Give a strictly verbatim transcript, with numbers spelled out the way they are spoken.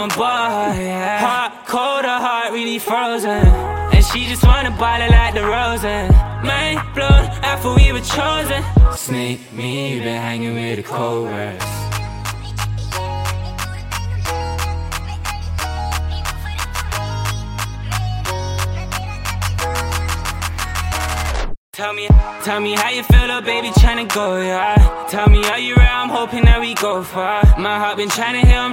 on board, yeah. Heart cold, her heart really frozen, and she just wanna bottle like the Rosen. Mind blown after we were chosen. Snake me, been hanging with the cobras. Tell me, tell me how you feel, oh baby, tryna go, yeah. Tell me, are you real? I'm hoping that we go far. My heart been tryna heal, I'm